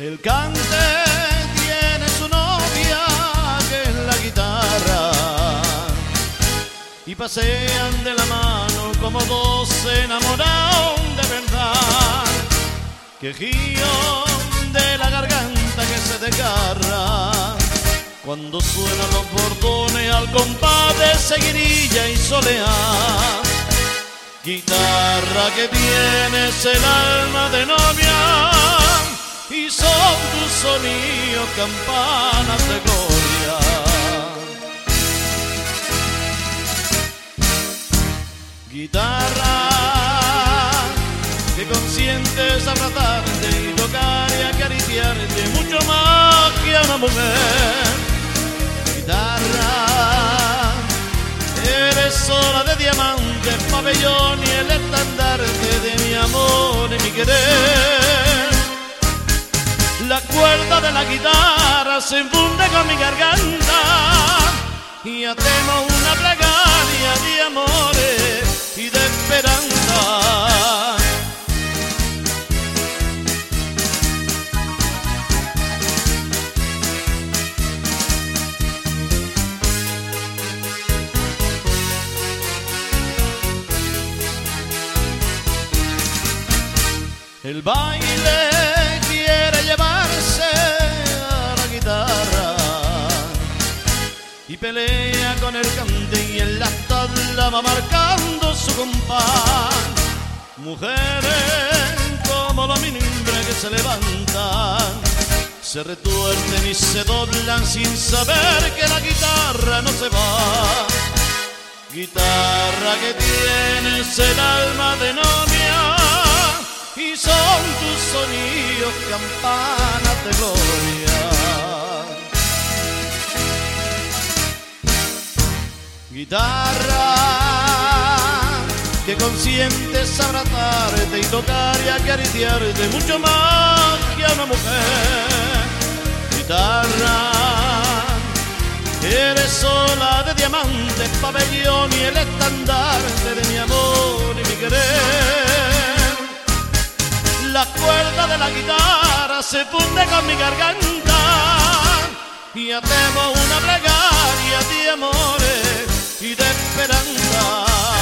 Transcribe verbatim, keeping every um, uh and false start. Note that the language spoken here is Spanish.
El cante tiene su novia, que es la guitarra, y pasean de la mano como dos enamorados de verdad. Quejío de la garganta que se desgarra cuando suenan los bordones al compás de seguirilla y soleá. Guitarra que tienes el alma de novia y son tus sonidos campanas de gloria. Guitarra que consientes abrazarte y tocar y acariciarte mucho más que a una mujer. Guitarra, eres sola de diamantes, pabellón y el estandarte de mi amor y mi querer. La cuerda de la guitarra se funde con mi garganta y hacemos una plegaria de amores y de esperanza. El baile quiere llevarse a la guitarra y pelea con el cante y en la tabla va marcando su compás. Mujeres como los minimbres que se levantan, se retuercen y se doblan sin saber que la guitarra no se va. Guitarra que tienes el alma de novia y son tus sonidos campanas de gloria. Guitarra que consientes abrazarte y tocar y acariciarte mucho más que a una mujer. Guitarra, eres sola de diamantes, pabellón y el estandarte de mi amor y mi querer. La cuerda de la guitarra se funde con mi garganta y hacemos una plegaria de amores y de esperanza.